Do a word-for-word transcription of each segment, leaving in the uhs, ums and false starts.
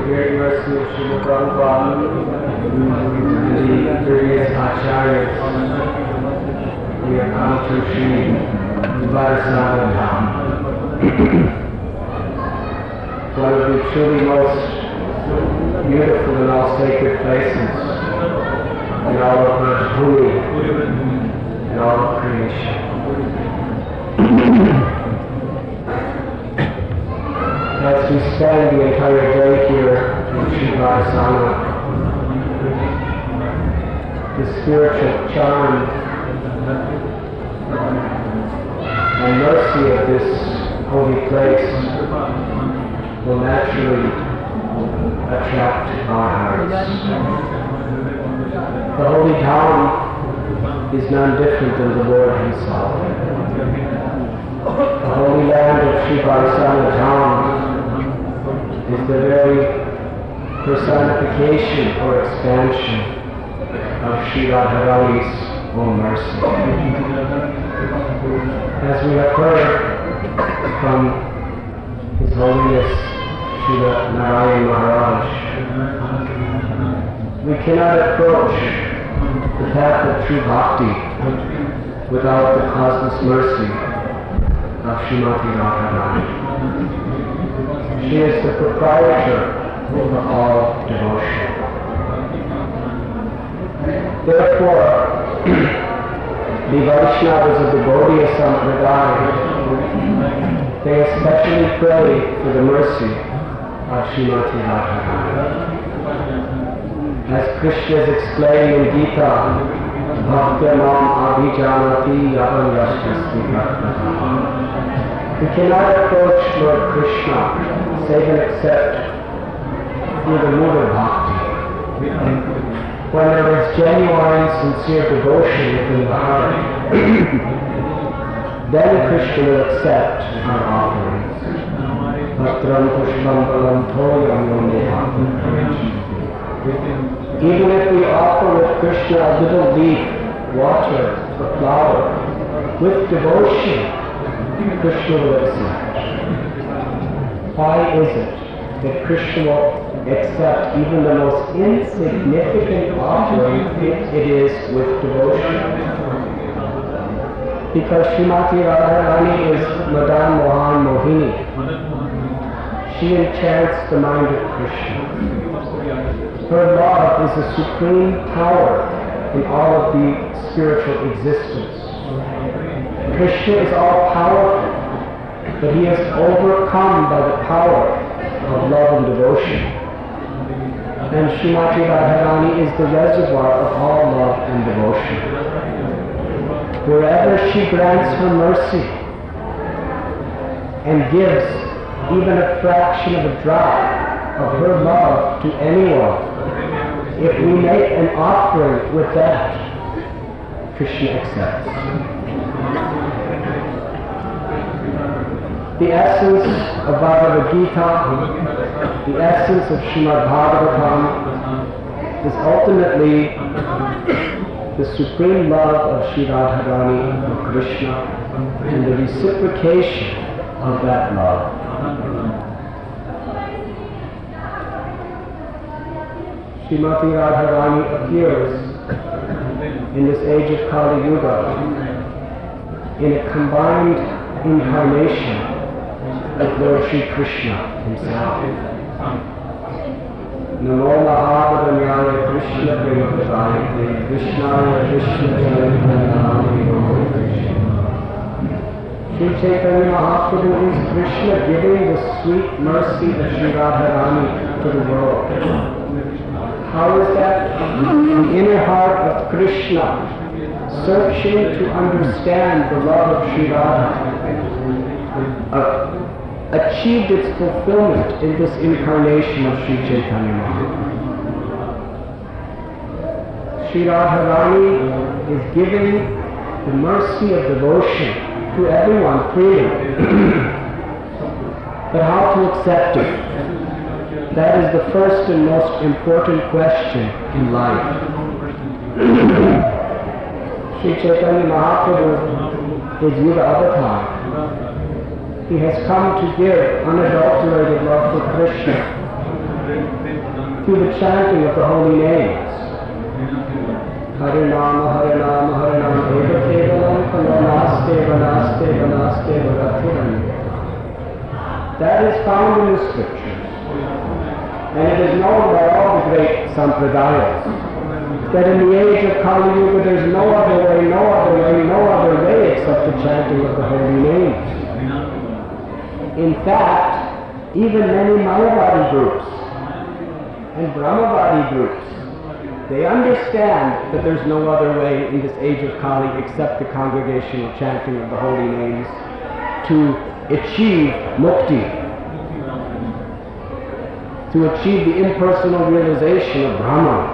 great mercy of Srila Prabhupada and the previous acharyas, we have come to Sri Vaisnava Dham, one of the truly most beautiful and all sacred places in all of Bhumi, in all of creation. As we spend the entire day here in Sri Vaisnava, the spiritual charm and mercy of this holy place will naturally attract our hearts. The holy Dham is none different than the Lord Himself. The holy land of Sri Vaisnava Dham is the very personification or expansion of Sri Radharani's own mercy. As we have heard from His Holiness Srila Narayan Maharaj, we cannot approach the path of true bhakti without the causeless mercy of Srimati Radharani. She is the proprietor over all devotion. Therefore, the Vaishnavas of the Gaudiya Sampradaya, they especially pray for the mercy of Srimati Radharani. As Krishna is explained in Gita, Bhaktya Mam Abhijanati Yavam Yashtasmi Bhaktata. We cannot approach Lord Krishna save and except through the mood of bhakti. When there is genuine, sincere devotion within the heart, then Krishna will accept our offerings. Bhaktram pushpam palam thoyam yom. Even if we offer with Krishna a little leaf, water, or flower, with devotion, Krishna will accept. Why is it that Krishna will accept even the most insignificant offering if it is with devotion? Because Srimati Radharani is Madan Mohan Mohini. She enchants the mind of Krishna. Her love is a supreme power in all of the spiritual existence. Krishna is all-powerful, but He is overcome by the power of love and devotion. And Srimati Radharani is the reservoir of all love and devotion. Wherever she grants her mercy and gives even a fraction of a drop of her love to anyone, if we make an offering with that, Krishna accepts. The essence of Bhagavad Gita, the essence of Srimad Bhagavatam, is ultimately the supreme love of Sri Radharani for Krishna and the reciprocation of that love. Srimati Radharani appears in this age of Kali Yuga in a combined incarnation of Lord Sri Krishna Himself. Namo Mahabharanyaya Krishna Premapradayate Krishnaya Krishna Chaitanya Krishna. Sri Chaitanya Mahaprabhu is Krishna giving the sweet mercy of Sri Radharani to the world. How is that? The inner heart of Krishna, searching to understand the love of Sri Radha, uh, achieved its fulfillment in this incarnation of Sri Chaitanya Mahaprabhu. Sri Radharani is giving the mercy of devotion to everyone freely. But how to accept it? That is the first and most important question in life. Sri Chaitanya Mahaprabhu is Yuga Avatar. He has come to give unadulterated love for Krishna. through the chanting of the holy names. Harinama, Harinama, Harinama, Eva Kevalam, Kalonasteva, Nasteva, Nasteva, Rathiram. That is found in the scriptures. And it is known by all the great sampradayas that in the age of Kali Yuga there is no other way, no other way, no other way except the chanting of the holy names. In fact, even many Mayavadi groups and Brahmavadi groups, they understand that there's no other way in this age of Kali except the congregational chanting of the holy names to achieve mukti, to achieve the impersonal realization of Brahman.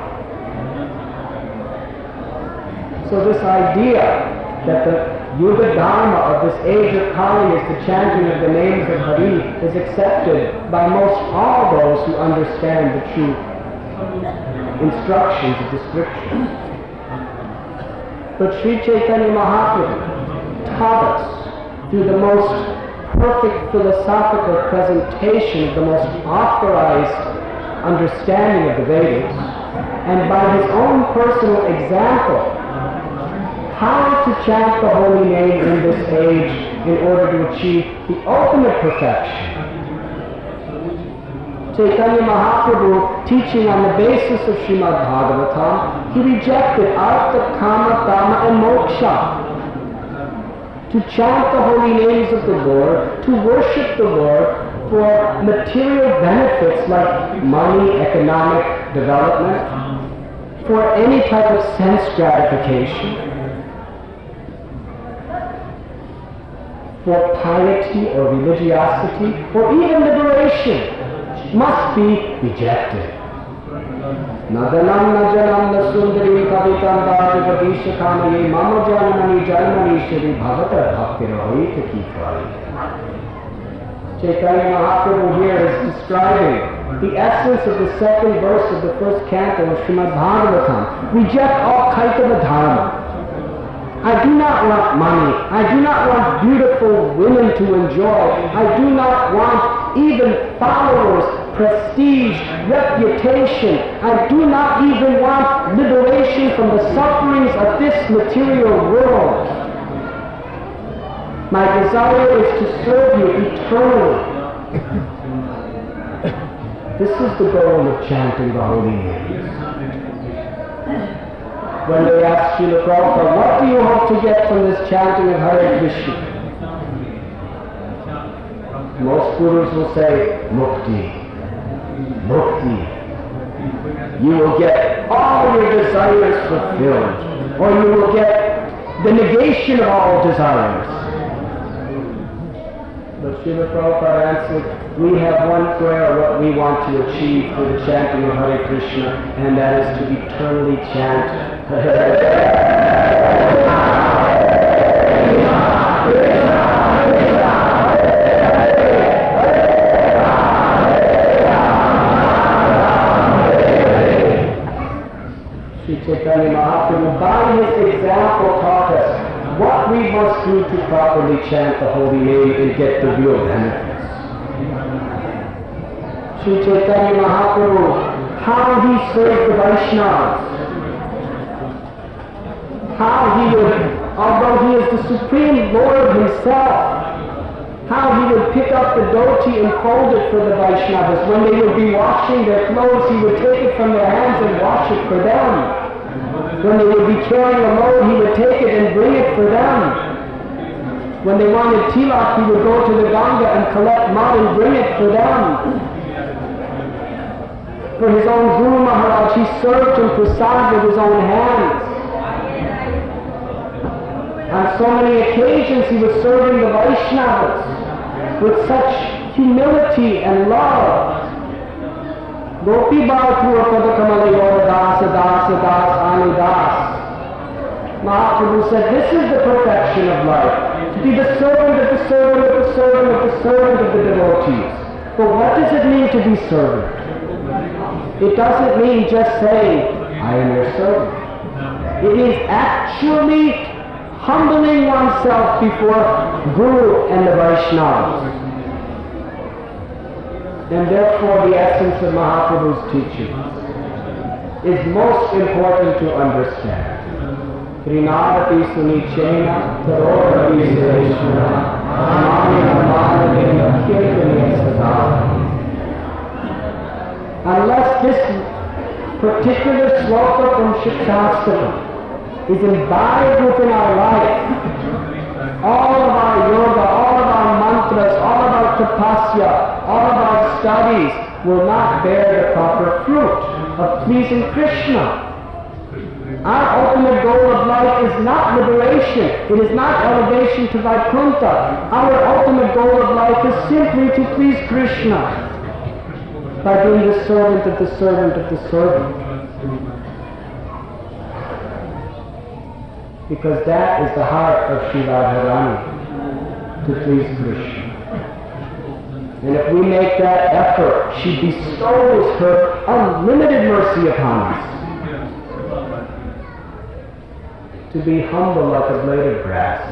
So this idea that the Yuga Dharma of this age of Kali is the chanting of the names of Hari is accepted by most all those who understand the true instructions of the scriptures. But Sri Chaitanya Mahaprabhu taught us through the most perfect philosophical presentation of the most authorized understanding of the Vedas, and by his own personal example, how to chant the holy name in this age in order to achieve the ultimate perfection. Chaitanya Mahaprabhu, teaching on the basis of Srimad Bhagavatam, he rejected Artha, Kama, Dhamma, and Moksha. To chant the holy names of the Lord, to worship the Lord for material benefits like money, economic development, for any type of sense gratification, for piety or religiosity, or even liberation, must be rejected. Nadanam najanam nasundari kavitam bhagavadisha kamaye mama janmani janmani shri bhavata bhaktirahita kifari. Chaitanya Mahaprabhu here is describing the essence of the second verse of the first canto of Srimad Bhagavatam. Reject all kaitava dharma. I do not want money. I do not want beautiful women to enjoy. I do not want even followers, prestige, reputation. I do not even want liberation from the sufferings of this material world. My desire is to serve you eternally. This is the goal of chanting the holy names. When they ask Srila Prabhupada, what do you hope to get from this chanting of Hare Krishna? Most gurus will say, mukti, mukti. You will get all your desires fulfilled, or you will get the negation of all desires. But Srila Prabhupada answered, we have one prayer, what we want to achieve through the chanting of Hare Krishna, and that is to eternally chant Hare Krishna. Sri Chaitanya Mahaprabhu, by his example, taught us what we must do to properly chant the holy name and get the real benefits. Sri Chaitanya Mahaprabhu, how he served the Vaishnavas, how he would, although he is the Supreme Lord himself, how he would pick up the dhoti and fold it for the Vaishnavas. When they would be washing their clothes, he would take it from their hands and wash it for them. When they would be carrying a load, he would take it and bring it for them. When they wanted tilak, he would go to the Ganga and collect mud and bring it for them. For his own Guru Maharaj, he served him prasad with his own hands. On so many occasions he was serving the Vaishnavas with such humility and love. Gopi Bhatura Padakamalaya Dasa Dasa Das Anu Das. Mahaprabhu said, this is the perfection of life. To be the servant of the servant of the servant of the servant of the devotees. But what does it mean to be servant? It doesn't mean just saying, I am your servant. It means actually humbling oneself before Guru and the Vaishnavas. And therefore the essence of Mahaprabhu's teaching is most important to understand. Trinadapi sunichena tarodapi sareshvara amaya manavena kirtaniya sada. Unless this particular sloka from Shikshastakam is imbibed within our life, all of our yoga, all of our mantras, all of our tapasya, all of our studies will not bear the proper fruit of pleasing Krishna. Our ultimate goal of life is not liberation. It is not elevation to Vaikuntha. Our ultimate goal of life is simply to please Krishna by being the servant of the servant of the servant. Because that is the heart of Sri Radharani, to please Krishna. And if we make that effort, she bestows her unlimited mercy upon us. To be humble like a blade of grass,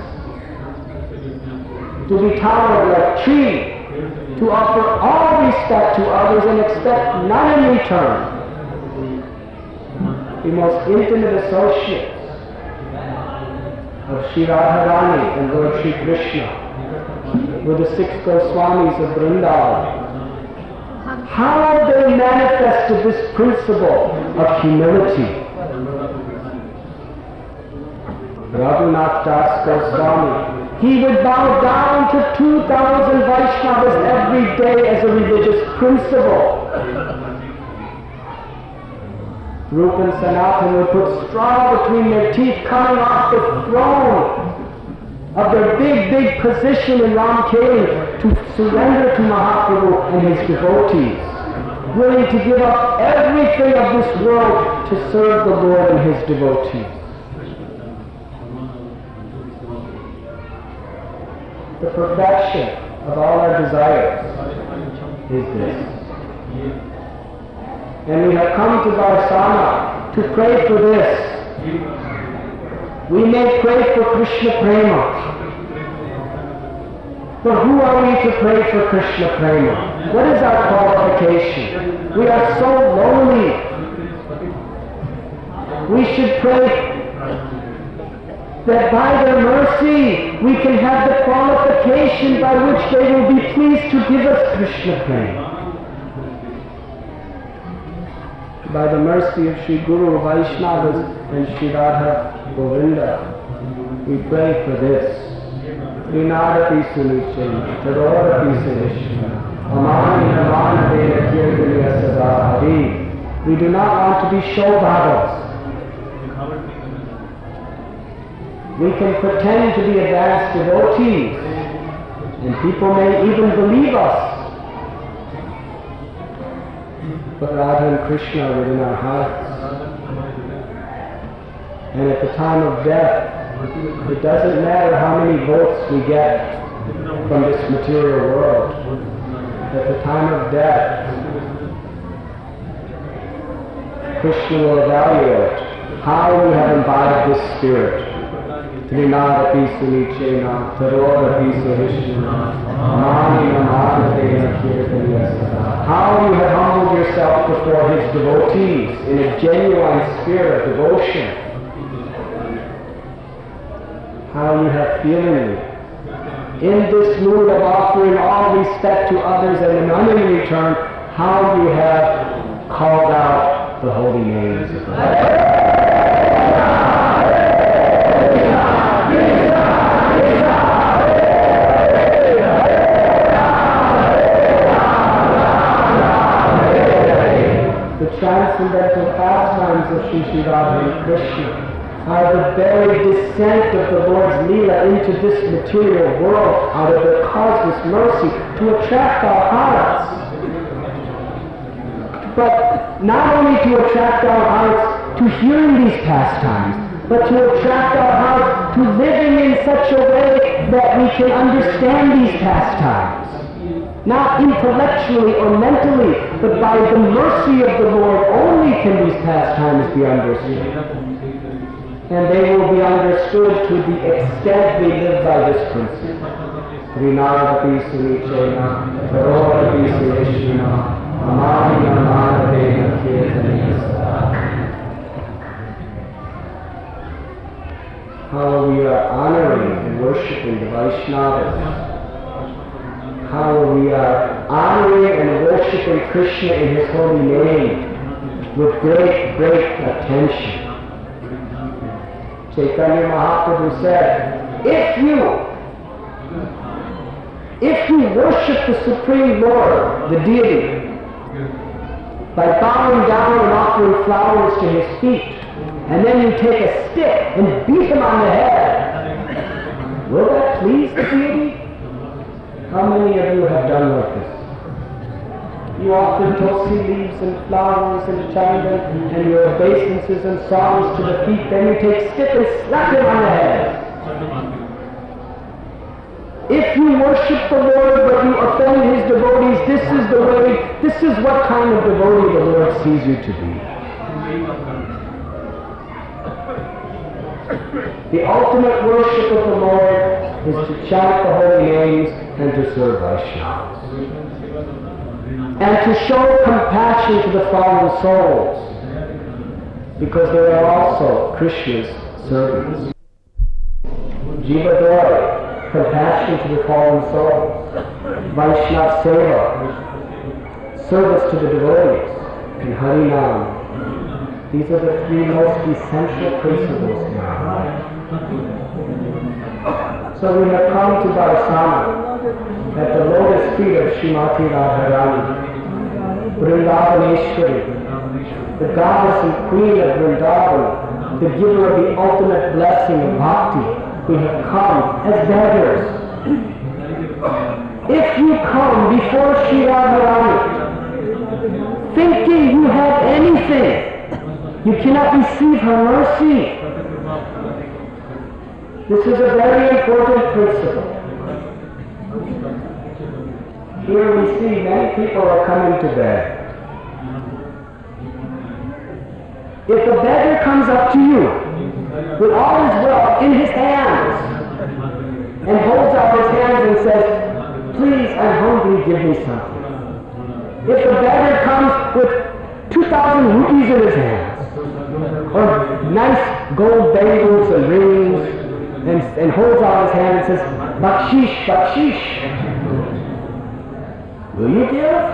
to be tolerant like a tree, to offer all respect to others and expect none in return. The most intimate associates of Sri Radharani and Lord Sri Krishna were the six Goswamis of Vrindavan. How they manifested this principle of humility. Raghunath Das Goswami, he would bow down to two thousand Vaishnavas every day as a religious principle. Rupa and Sanatan would put straw between their teeth coming off the throne of their big, big position in Ramkeli to surrender to Mahaprabhu and his devotees, willing to give up everything of this world to serve the Lord and his devotees. The perfection of all our desires is this. And we have come to Varsana to pray for this. We may pray for Krishna Prema. But who are we to pray for Krishna Prema? What is our qualification? We are so lowly. We should pray that by their mercy we can have the qualification by which they will be pleased to give us Krishna Prema. By the mercy of Sri Guru, Vaishnavas and Sri Radha Govinda, we pray for this. Trinadapi sunichena, tarodapi sareshvara, amani namana vena kirtaniya sada hari. We do not want to be show bhagas. We can pretend to be advanced devotees, and people may even believe us. But Radha and Krishna are within our hearts. And at the time of death, it doesn't matter how many votes we get from this material world. At the time of death, Krishna will evaluate how we have imbibed this spirit. Trinadapi sunichena, tarodapi sareshvara, amani namana kirtaniya sada. How you have humbled yourself before his devotees in a genuine spirit of devotion. How you have feelingly, in this mood of offering all respect to others and none in return, how you have called out the holy names of the Lord. Transcendental pastimes of Sri Sri Radha and Krishna are the very descent of the Lord's Leela into this material world out of their causeless mercy to attract our hearts. But not only to attract our hearts to hearing these pastimes, but to attract our hearts to living in such a way that we can understand these pastimes. Not intellectually or mentally, but by the mercy of the Lord only can these pastimes be understood. And they will be understood to the extent we live by this principle. Trinadapi Sunichena, Tarodapi Suyeshina, Amani Amanadena Kirtaniyasa. How we are honoring and worshiping the Vaishnavas. How we are honoring and worshiping Krishna in His holy name with great, great attention. Chaitanya Mahaprabhu said, if you If you worship the Supreme Lord, the deity, by bowing down and offering flowers to His feet, and then you take a stick and beat Him on the head, will that please the deity? How many of you have done like this? You offer tulsi leaves and flowers and chanda and your obeisances and songs to the feet, then you take a stick and slap Him on the head. If you worship the Lord but you offend His devotees, this is the way, this is what kind of devotee the Lord sees you to be. The ultimate worship of the Lord is to chant the holy names and to serve Vaishnavas. And to show compassion to the fallen souls, because they are also Krishna's servants. Jiva Doi, compassion to the fallen souls. Vaishnava Seva, service to the devotees. And Harinam. These are the three most essential principles in our life. So we have come to Barsana, at the lotus feet of Srimati Radharani, Vrindavaneshwari, the goddess and queen of Vrindavan, the giver of the ultimate blessing of bhakti. We have come as beggars. If you come before Sri Radharani thinking you have anything, you cannot receive her mercy. This is a very important principle. Here we see many people are coming to beg. If a beggar comes up to you with all his wealth in his hands and holds out his hands and says, please, I'm hungry, give me something. If a beggar comes with two thousand rupees in his hands, or nice gold bangles and rings, and, and holds out his hand and says, bakshish, bakshish, will you give?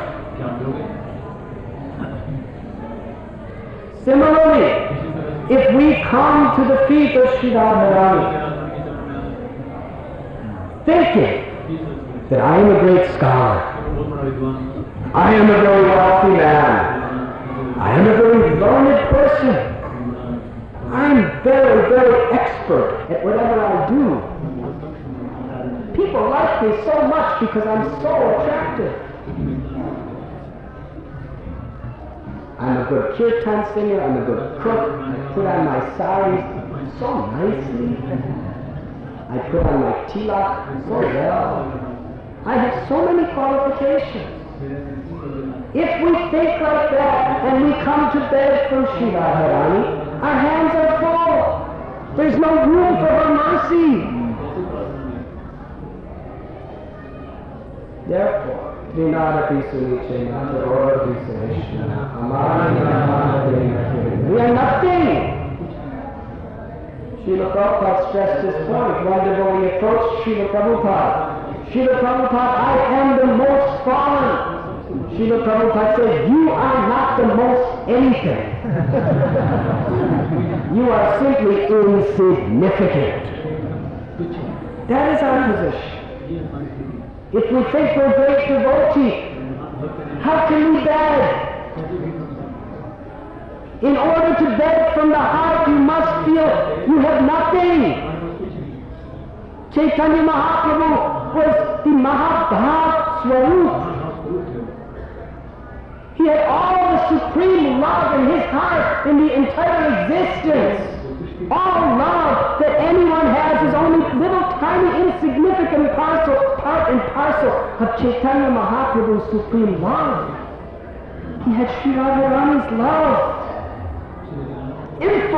Similarly, if we come to the feet of Sri Radharani thinking that I am a great scholar, I am a very wealthy man, I am a very learned person, I'm very, very expert at whatever I do. People like me so much because I'm so attractive. I'm a good kirtan singer, I'm a good cook, I put on my saris so nicely. I put on my tilak so well. I have so many qualifications. If we think like that and we come to beg from Sri Radharani, our hands are full. There's no room for her mercy. Therefore, Trinadapi Sunichena, Tarodapi Suyeshina, Amani Amanadena. We are nothing. Srila Prabhupada stressed this point. One devotee approached Srila Prabhupada. Srila Prabhupada, I am the most fallen. Srila Prabhupada says, you are not the most anything. You are simply insignificant. That is our position. If we think we're great devotee, how can we beg? In order to beg from the heart, you must feel you have nothing. Chaitanya Mahaprabhu was the Mahabhav Swarup. He had all the supreme love in his heart in the entire existence. All love that anyone has is only little tiny insignificant parcel, part and parcel of Chaitanya Mahaprabhu's supreme love. He had Sri Radharani's love in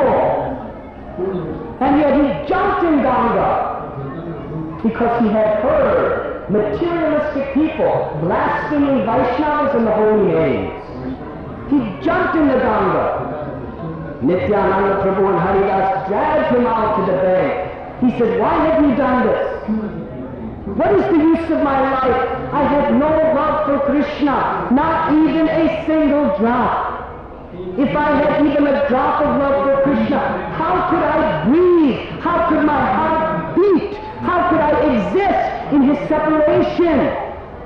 full. And yet he jumped in Ganga because he had heard materialistic people, blaspheming Vaishnavas and the holy names. He jumped in the Ganga. Nityananda Prabhu and Haridas dragged him out to the bank. He said, why have you done this? What is the use of my life? I have no love for Krishna, not even a single drop. If I had even a drop of love for Krishna, how could I breathe? How could my heart beat? How could I exist in his separation?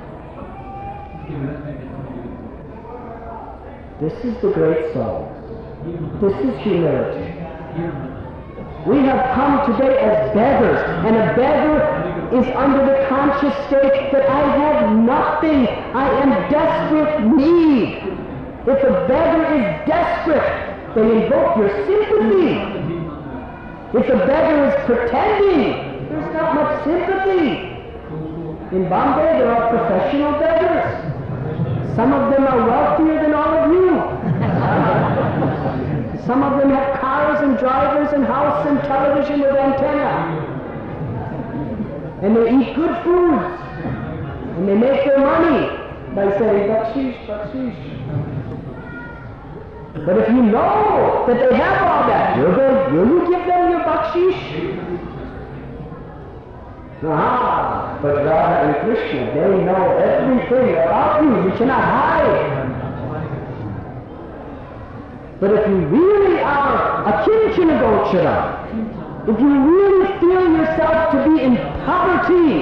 This is the great soul. This is humility. We have come today as beggars, and a beggar is under the conscious state that I have nothing. I am desperate need. If a beggar is desperate, they invoke your sympathy. If a beggar is pretending, there's not much sympathy. In Bombay, there are professional beggars. Some of them are wealthier than all of you. Some of them have cars and drivers and house and television with antenna. And they eat good foods. And they make their money by saying, bakshish, bakshish. But if you know that they have all that, you're going, will you give them your bakshish? Ah, but Radha and Krishna, they know everything about you. You cannot hide. But if you really are a kinchana, if you really feel yourself to be in poverty,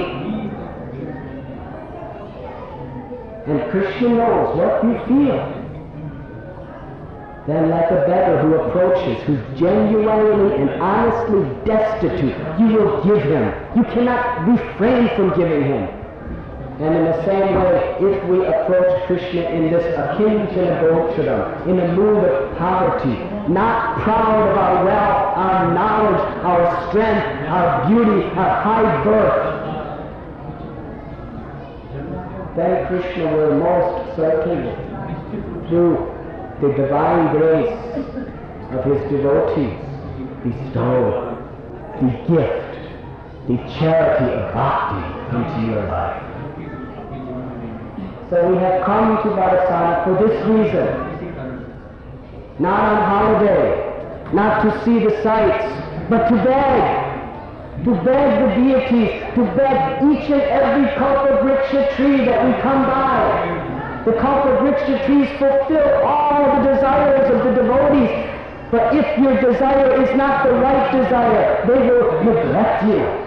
and Krishna knows what you feel, then like a beggar who approaches, who's genuinely and honestly destitute, you will give him. You cannot refrain from giving him. And in the same way, if we approach Krishna in this akinchana gocharam, in a mood of poverty, not proud of our wealth, our knowledge, our strength, our beauty, our high birth, then Krishna will most certainly, through the divine grace of his devotees, bestow the gift, the charity of bhakti into your life. So we have come to Varasana for this reason. Not on holiday, not to see the sights, but to beg. To beg the deities, to beg each and every kalpavriksha tree that we come by. The kalpavriksha trees fulfill all the desires of the devotees. But if your desire is not the right desire, they will neglect you.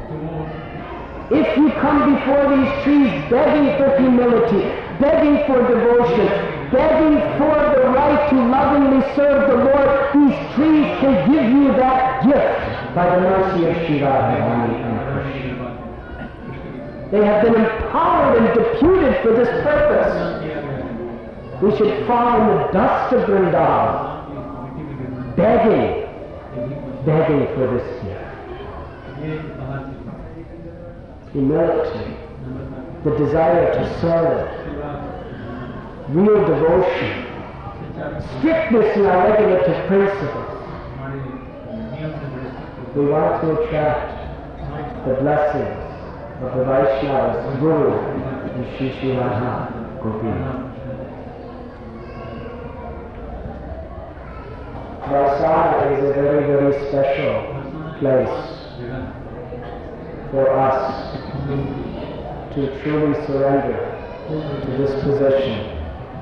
If you come before these trees begging for humility, begging for devotion, begging for the right to lovingly serve the Lord, these trees can give you that gift by the mercy of Sri Radharani and Krishna. They have been empowered and deputed for this purpose. We should fall in the dust of Vrindavan, begging, begging for this gift. Humility, the desire to serve, real devotion, strictness in our regulative principles. We want to attract the blessings of the Vaishnavas, Guru, and Shri Shri Radha Gopi. Varsana is a very, very special place for us to truly surrender to this position.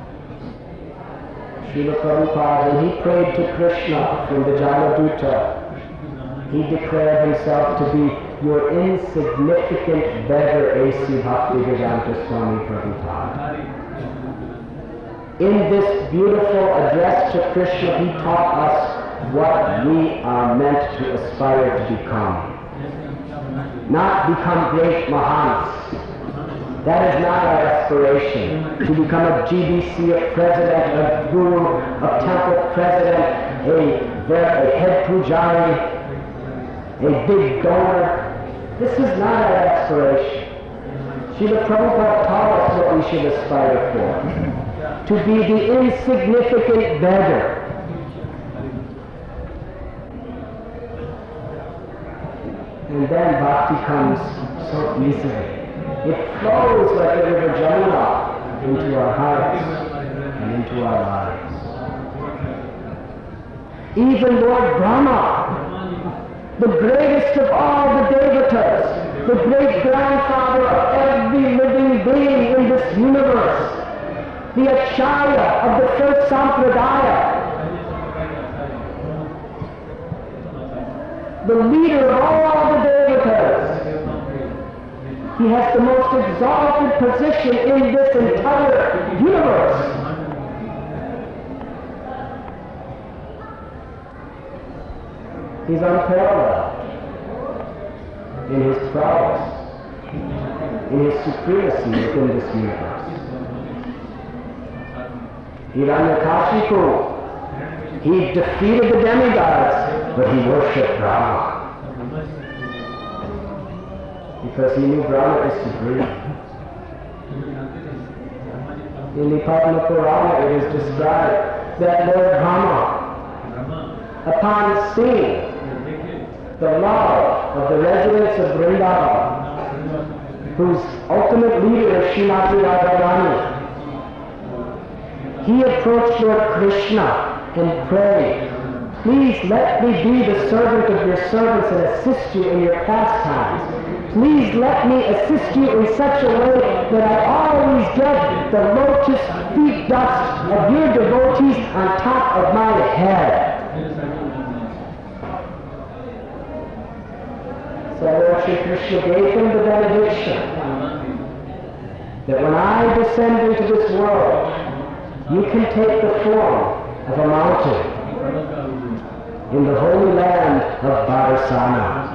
Srila Prabhupada, when he prayed to Krishna from the Jaladuta, he declared himself to be your insignificant beggar, A C Bhaktivedanta Swami Prabhupada. In this beautiful address to Krishna, he taught us what we are meant to aspire to become. Not become great Mahants. That is not our aspiration. To become a G B C, a president, a guru, a temple president, a, a head pujari, a big donor. This is not our aspiration. Srila Prabhupada taught us what we should aspire for. To be the insignificant beggar. And then bhakti comes so easily. It flows like the river Jamuna into our hearts and into our lives. Even Lord Brahma, the greatest of all the Devatas, the great-grandfather of every living being in this universe, the Acharya of the first Sampradaya, the leader of all the Devatas, he has the most exalted position in this entire universe. He's unparalleled in his prowess, in his supremacy within this universe. Hiranyakashipu, he defeated the demigods, but he worshipped Brahma. Because he knew Brahma is supreme. In the Padma Purana it is described that Lord Brahma, upon seeing the love of the residents of Vrindavan, whose ultimate leader is Srimati Radharani, he approached Lord Krishna and prayed, "Please let me be the servant of your servants and assist you in your pastimes. Please let me assist you in such a way that I always get the lotus feet dust of your devotees on top of my head." So Lord Shri Krishna gave him the benediction that when I descend into this world, you can take the form of a mountain in the holy land of Bharsana.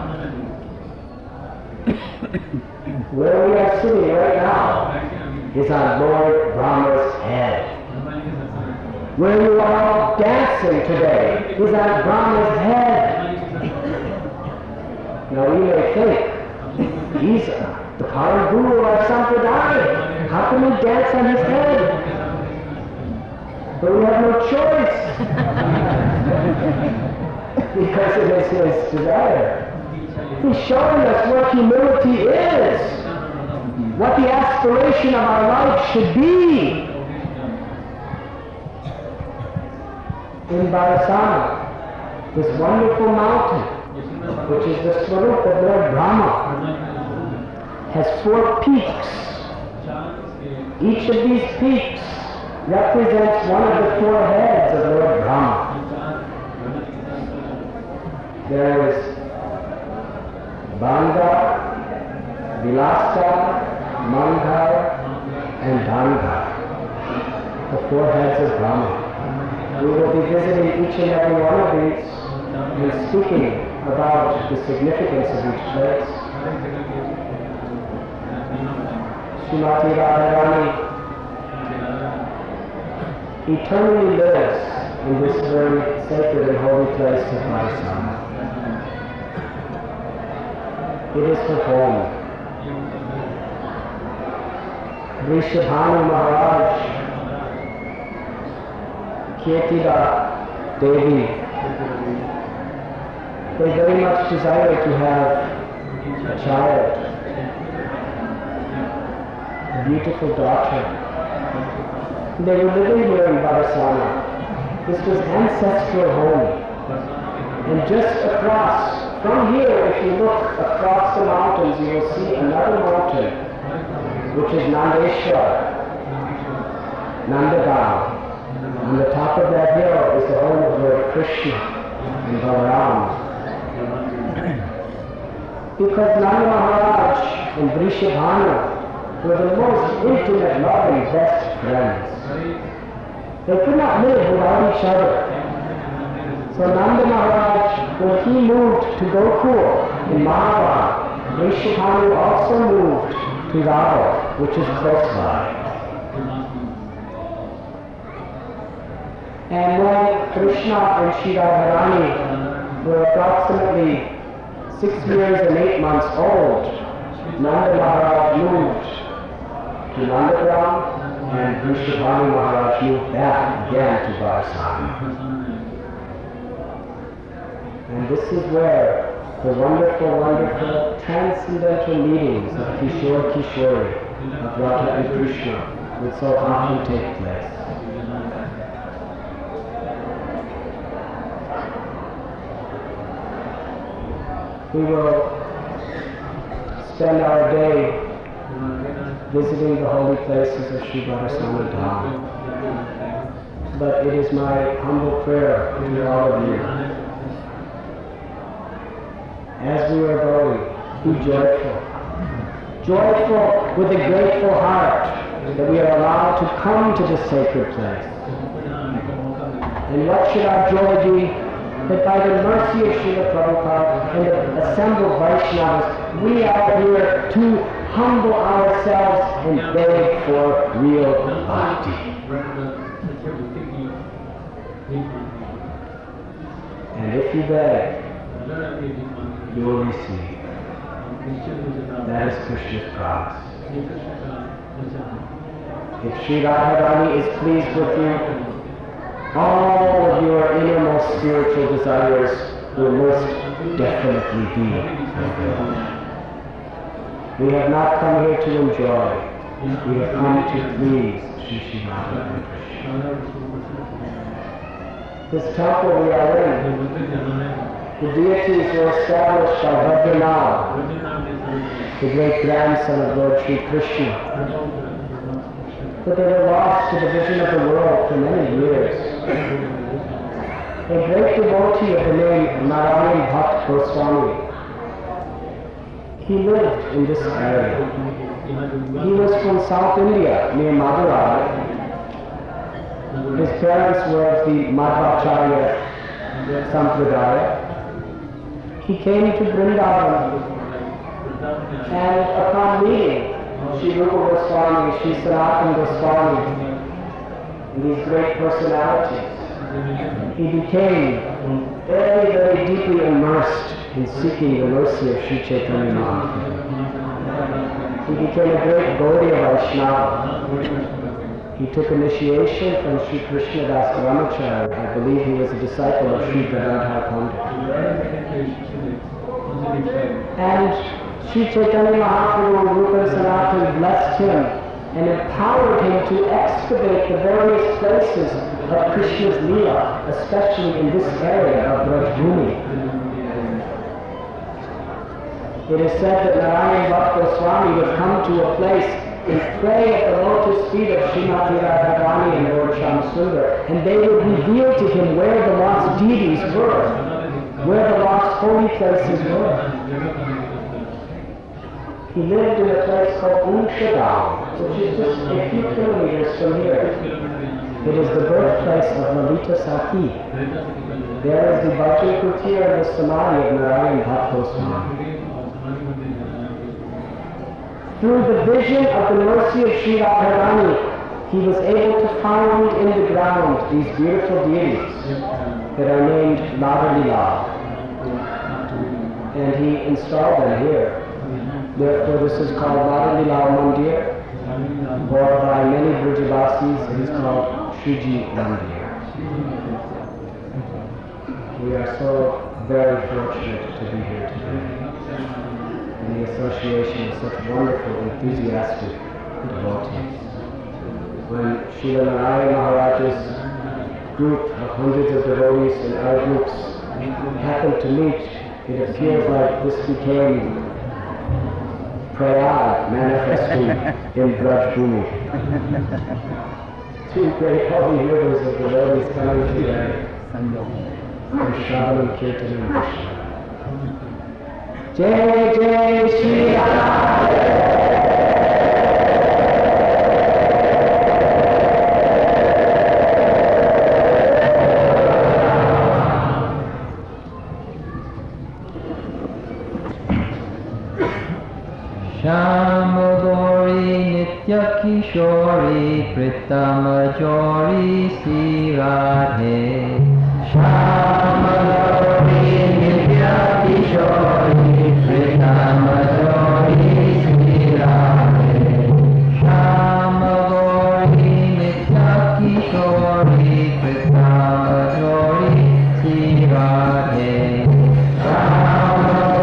Where we are sitting right now is on Lord Brahma's head. Where you are all dancing today is on Brahma's head. Now we may think, he's uh, the power guru of our Sampradaya. How can we dance on his head? But we have no choice. Because it is his desire. He's showing us what humility is, what the aspiration of our life should be. In Bharsana, this wonderful mountain, which is the Swarup of Lord Brahma, has four peaks. Each of these peaks represents one of the four heads of Lord Brahma. There is Banga, Vilasta, Manga, and Danga, the four heads of Brahma. We will be visiting each and every one of these and speaking about the significance of each place. Srimati Radharani eternally lives in this very sacred and holy place of Bharsana. It is her home. Vrishabhanu Maharaj, Kirtida Devi, they very much desire to have a child, a beautiful daughter. They were living here in Bharsana. This was ancestral home. And just across, from here, if you look across the mountains, you will see another mountain, which is Nandeshwar, Nandagam. On the top of that hill is the home of Lord Krishna and Balaram. Because Nanda Maharaj and Vrishabhanu were the most intimate, loving, best friends. They could not live without each other. So Nanda Maharaj, when he moved to Gokul in Mahavan, Vrishabhanu also moved to Radha, which is close by. And when Krishna and Shri Radharani were approximately six years and eight months old, Nanda Maharaj moved to Nandagram, and Vrishabhanu Maharaj moved back again to Bharsana. And this is where the wonderful, wonderful transcendental meetings of Kishore Kishori, of Radha and Krishna, would so often take place. We will spend our day visiting the holy places of Sri Radharani Dham. But it is my humble prayer to all of you, as we are going, be joyful. Joyful with a grateful heart that we are allowed to come to this sacred place. And what should our joy be? That by the mercy of Srila Prabhupada and the assembled Vaishnavas, we are here to humble ourselves and beg for real bhakti. And if you beg, you will receive. That is Krishna's promise. If Sri Radharani is pleased with you, all of your innermost spiritual desires will most definitely be fulfilled. We have not come here to enjoy. We have come to please Sri Sri Radha and Krishna. This temple we are in, the deities were established by Bhadranal, the great grandson of Lord Sri Krishna. But they were lost to the vision of the world for many years. A great devotee of the name Narayan Bhatt Goswami, he lived in this area. He was from South India, near Madurai. His parents were of the Madhvacharya Sampradaya. He came to Vrindavan, and upon meeting Sri Rupa Goswami, Sri Sanatana Goswami, and these great personalities, he became very, very deeply immersed in seeking the mercy of Sri Chaitanya Mahaprabhu. He became a great Gaudiya Vaishnava. He took initiation from Sri Krishna Das Ramacharya. I believe he was a disciple of Sri Gadadhar Pandit. And Sri Chaitanya Mahaprabhu, Rupa and Sanatana blessed him and empowered him to excavate the various places of Krishna's Leela, especially in this area of Braj Bhumi. It is said that Narayan Bhatt Goswami would come to a place and pray at the lotus feet of Srimati Radharani and Lord Shyamsundar, and they would reveal to him where the lost deities were, where the lost holy places were. He lived in a place called Unshadam, which is just a few kilometers from here. It is the birthplace of Lalita Sakhi. There is the Bhajan Kutir and the Samadhi of Narayan Bhatt Goswami. Through the vision of the mercy of Sri Radharani, he was able to find in the ground these beautiful deities that are named Radha Lila. And he installed them here. Therefore, this is called Radha Lila Mandir, or by many Brajavasis, it is called Shriji Mandir. We are so very fortunate to be here today in the association of such wonderful, enthusiastic devotees. When Srila Narayana Maharaj's group of hundreds of devotees and our groups happened to meet, it appears like this became Prayag manifesting in Braj Bhumi. Two great holy rivers of devotees coming today. Shravanam Kirtanam Krishna. Jai Jai Shri Radha. Shama Gauri Nitya Kishori Pritama Jori Sri Radhe. Shama Gauri Nitya Kishori Pritama Jori Sri Radhe. Shama Gauri Nitya Kishori Pritama Jori Sri Radhe. Shama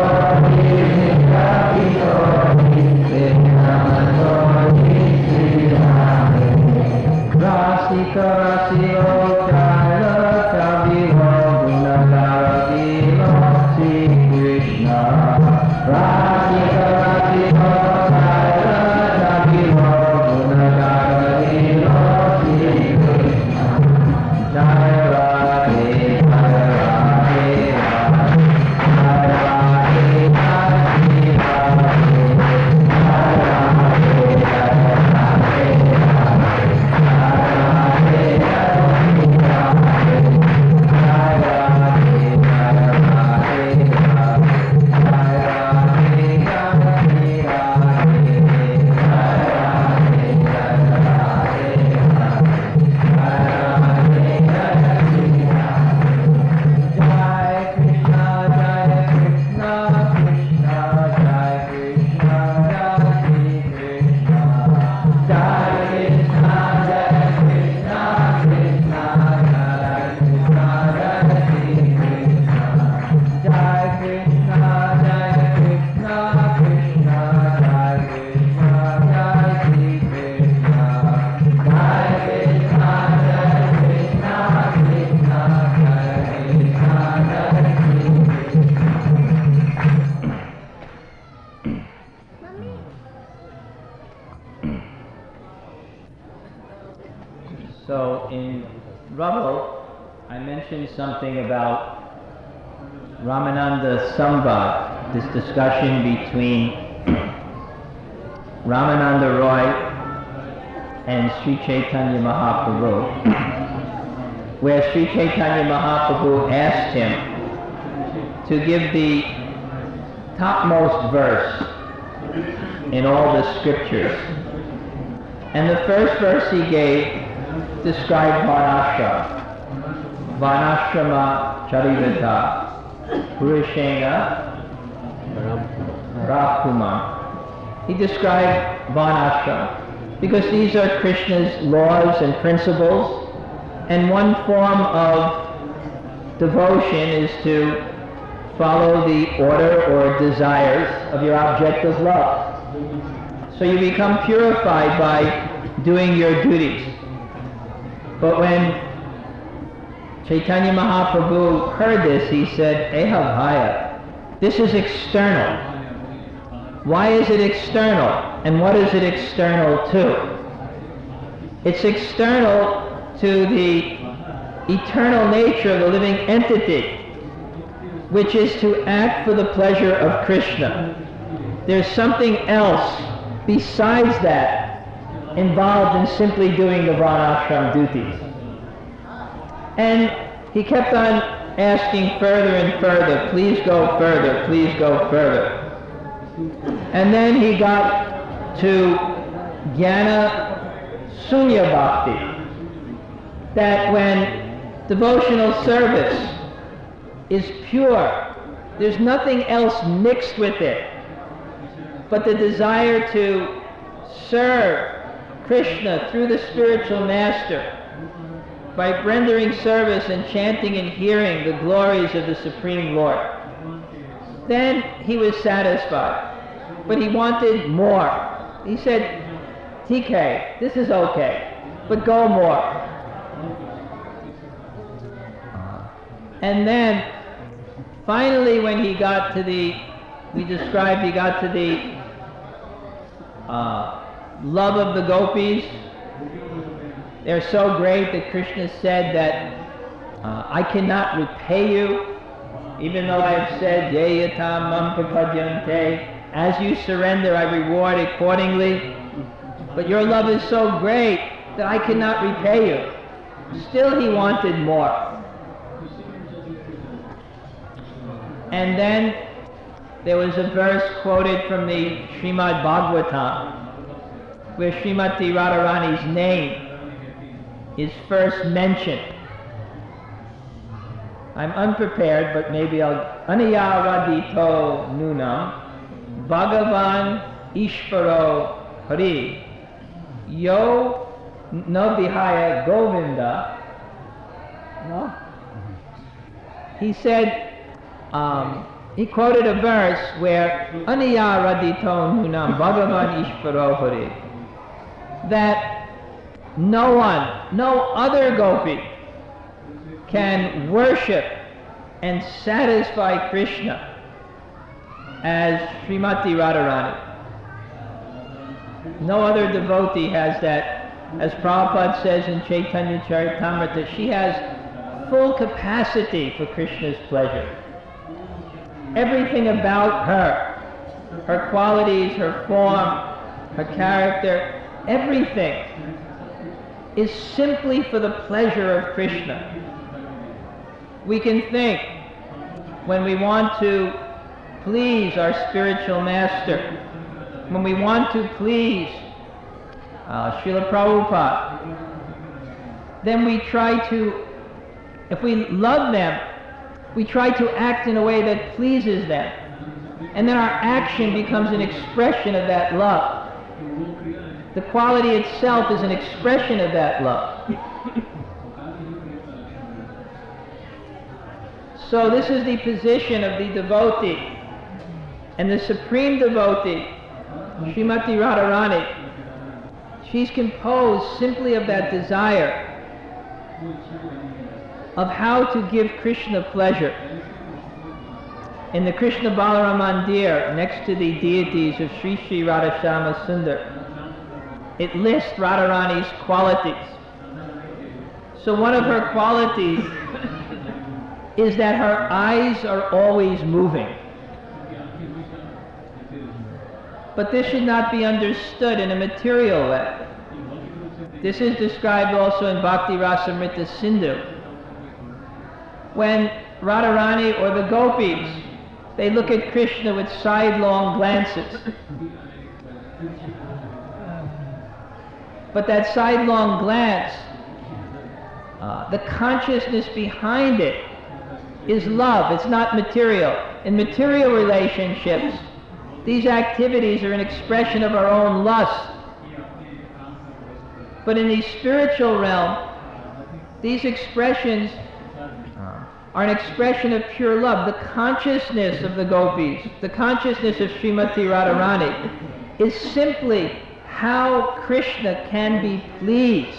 So in Rubble, I mentioned something about Ramananda Samvad, this discussion between Ramananda Roy and Sri Chaitanya Mahaprabhu, where Sri Chaitanya Mahaprabhu asked him to give the topmost verse in all the scriptures. And the first verse he gave described Varnashrama. Varnashrama Charivata Purushena Brahmana. He described Varnashrama because these are Krishna's laws and principles, and one form of devotion is to follow the order or desires of your object of love. So you become purified by doing your duties. But when Chaitanya Mahaprabhu heard this, he said, Ehavaya, this is external. Why is it external? And what is it external to? It's external to the eternal nature of the living entity, which is to act for the pleasure of Krishna. There's something else besides that involved in simply doing the varnashram duties. And he kept on asking further and further, please go further, please go further. And then he got to Jnana Sunya Bhakti, that when devotional service is pure, there's nothing else mixed with it but the desire to serve Krishna through the spiritual master by rendering service and chanting and hearing the glories of the Supreme Lord. Then he was satisfied, but he wanted more. He said, T K, this is okay, but go more. And then finally when he got to the, we described he got to the uh, love of the gopis. They're so great that Krishna said that uh, I cannot repay you, even though I have said, Yeyatam mam prapadyante, as you surrender I reward accordingly, but your love is so great that I cannot repay you. Still he wanted more. And then there was a verse quoted from the Srimad Bhagavatam, where Srimati Radharani's name is first mentioned. I'm unprepared, but maybe I'll... Anaya Radhito Nunam Bhagavan Ishvaro Hari Yo No Vihaya Govinda. No? He said, um, he quoted a verse where Anaya Radhito Nunam Bhagavan Ishvaro Hari, that no one, no other gopi can worship and satisfy Krishna as Srimati Radharani. No other devotee has that. As Prabhupada says in Chaitanya Charitamrita, she has full capacity for Krishna's pleasure. Everything about her, her qualities, her form, her character, everything is simply for the pleasure of Krishna. We can think, when we want to please our spiritual master, when we want to please uh, Srila Prabhupada, then we try to, if we love them, we try to act in a way that pleases them. And then our action becomes an expression of that love. The quality itself is an expression of that love. So this is the position of the devotee. And the supreme devotee, Srimati Radharani, she's composed simply of that desire of how to give Krishna pleasure. In the Krishna Balaram Mandir, next to the deities of Sri Sri Radhashama Sundar, it lists Radharani's qualities. So one of her qualities is that her eyes are always moving. But this should not be understood in a material way. This is described also in Bhakti Rasamrita Sindhu. When Radharani or the gopis, they look at Krishna with sidelong glances. But that sidelong glance, uh, the consciousness behind it is love. It's not material. In material relationships, these activities are an expression of our own lust. But in the spiritual realm, these expressions are an expression of pure love. The consciousness of the gopis, the consciousness of Srimati Radharani, is simply how Krishna can be pleased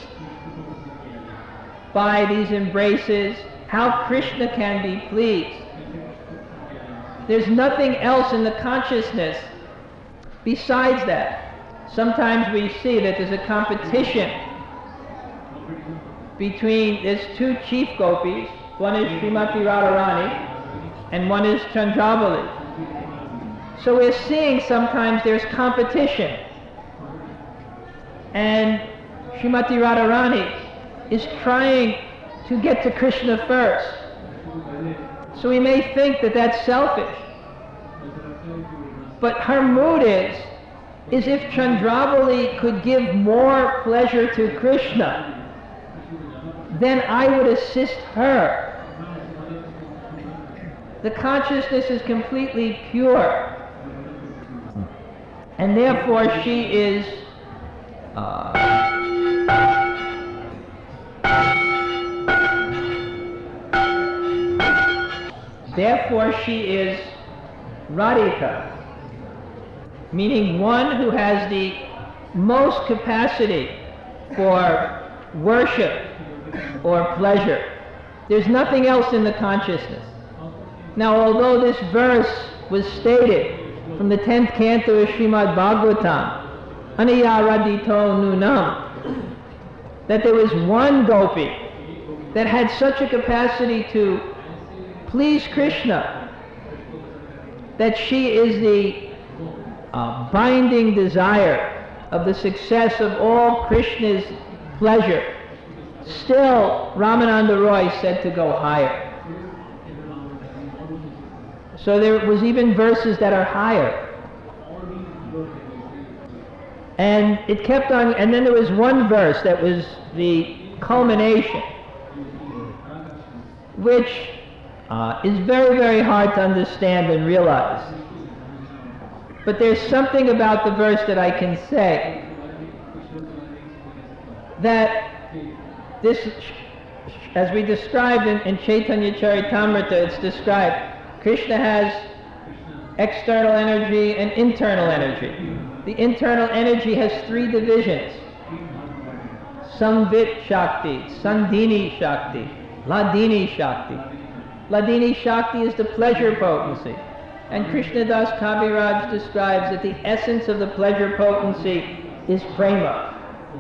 by these embraces, how Krishna can be pleased. There's nothing else in the consciousness besides that. Sometimes we see that there's a competition between, there's two chief gopis, one is Srimati Radharani and one is Chandrabali. So we're seeing sometimes there's competition. And Srimati Radharani is trying to get to Krishna first. So we may think that that's selfish. But her mood is, is if Chandrabali could give more pleasure to Krishna, then I would assist her. The consciousness is completely pure. And therefore she is uh, therefore she is Radhika, meaning one who has the most capacity for worship or pleasure. There's nothing else in the consciousness. Now, although this verse was stated from the tenth canto of Srimad Bhagavatam, Anaya Radhito Nunam, that there was one gopi that had such a capacity to please Krishna, that she is the uh, binding desire of the success of all Krishna's pleasure. Still, Ramananda Roy said to go higher. So there was even verses that are higher. And it kept on, and then there was one verse that was the culmination, which uh, is very, very hard to understand and realize. But there's something about the verse that I can say, that this, as we described in, in Chaitanya Charitamrita, it's described, Krishna has external energy and internal energy. The internal energy has three divisions: Samvit Shakti, Sandhini Shakti, Hladini Shakti. Hladini Shakti is the pleasure potency. And Krishnadas Kaviraj describes that the essence of the pleasure potency is prema.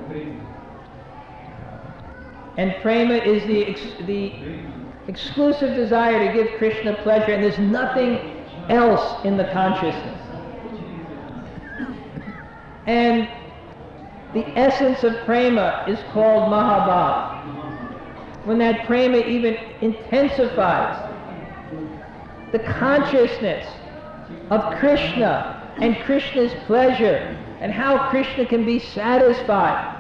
And prema is the, ex the exclusive desire to give Krishna pleasure, and there's nothing else in the consciousness. And the essence of prema is called Mahabhav. When that prema even intensifies, the consciousness of Krishna and Krishna's pleasure and how Krishna can be satisfied.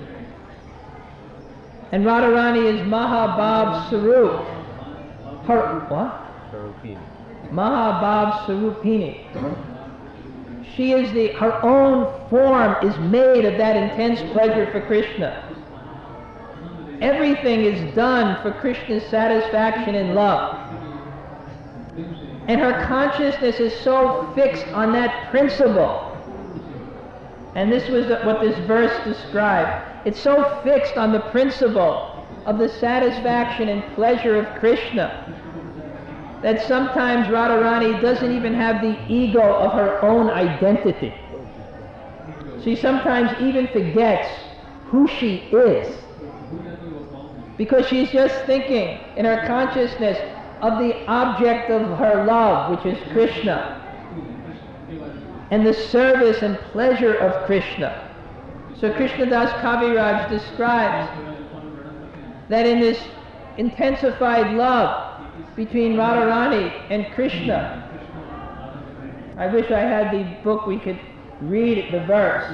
And Radharani is Mahabhav Sarup. Her, what? Sarupini. Mahabhav Sarupini. She is the, her own form is made of that intense pleasure for Krishna. Everything is done for Krishna's satisfaction and love. And her consciousness is so fixed on that principle. And this was what this verse described. It's so fixed on the principle of the satisfaction and pleasure of Krishna that sometimes Radharani doesn't even have the ego of her own identity. She sometimes even forgets who she is, because she's just thinking in her consciousness of the object of her love, which is Krishna, and the service and pleasure of Krishna. So Krishnadas Kaviraj describes that in this intensified love between Radharani and Krishna, I wish I had the book, we could read the verse,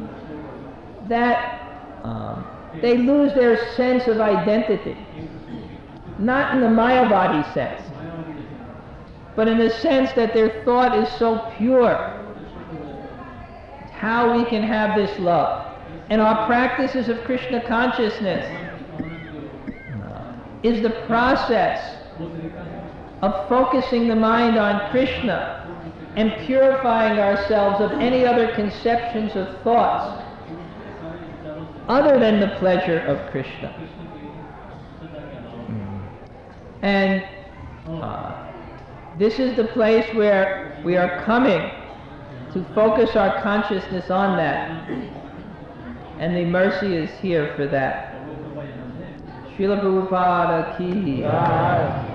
that um, they lose their sense of identity. Not in the Mayavadi sense, but in the sense that their thought is so pure. How we can have this love. And our practices of Krishna consciousness is the process of focusing the mind on Krishna and purifying ourselves of any other conceptions of thoughts other than the pleasure of Krishna. And uh, this is the place where we are coming to focus our consciousness on that. And the mercy is here for that. Srila Prabhupada ki.